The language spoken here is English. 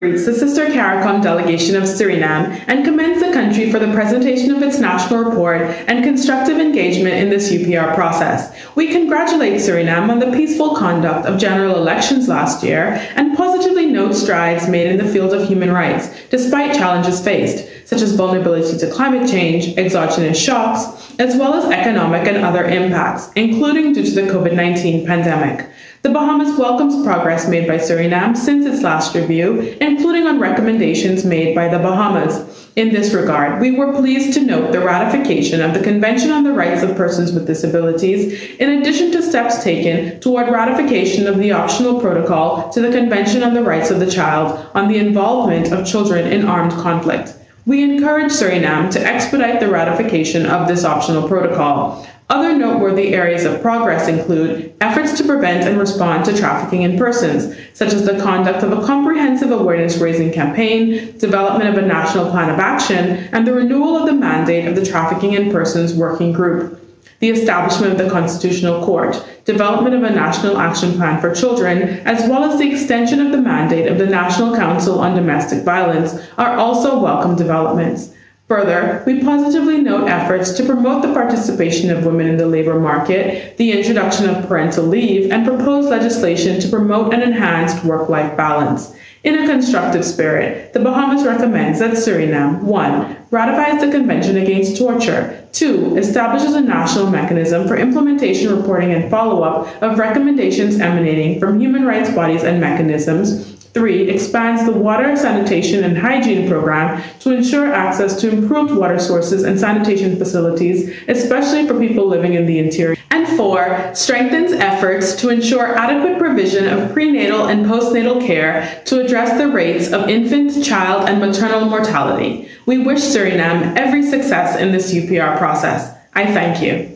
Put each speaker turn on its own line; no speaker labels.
greets the Sister CARICOM delegation of Suriname and commends the country for the presentation of its national report and constructive engagement in this UPR process. We congratulate Suriname on the peaceful conduct of general elections last year and positively note strides made in the field of human rights, despite challenges faced, such as vulnerability to climate change, exogenous shocks, as well as economic and other impacts, including due to the COVID-19 pandemic. The Bahamas welcomes progress made by Suriname since its last review, including on recommendations made by the Bahamas. In this regard, we were pleased to note the ratification of the Convention on the Rights of Persons with Disabilities, in addition to steps taken toward ratification of the optional protocol to the Convention on the Rights of the Child on the involvement of children in armed conflict. We encourage Suriname to expedite the ratification of this optional protocol. Other noteworthy areas of progress include efforts to prevent and respond to trafficking in persons, such as the conduct of a comprehensive awareness-raising campaign, development of a national plan of action, and the renewal of the mandate of the Trafficking in Persons Working Group. The establishment of the Constitutional Court, development of a national action plan for children, as well as the extension of the mandate of the National Council on Domestic Violence are also welcome developments. Further, we positively note efforts to promote the participation of women in the labor market, the introduction of parental leave, and proposed legislation to promote an enhanced work-life balance. In a constructive spirit, the Bahamas recommends that Suriname 1. Ratifies the Convention Against Torture, 2. Establishes a national mechanism for implementation, reporting, and follow-up of recommendations emanating from human rights bodies and mechanisms, 3. Expands the water, sanitation, and hygiene program to ensure access to improved water sources and sanitation facilities, especially for people living in the interior. And 4. Strengthens efforts to ensure adequate provision of prenatal and postnatal care to address the rates of infant, child, and maternal mortality. We wish Suriname every success in this UPR process. I thank you.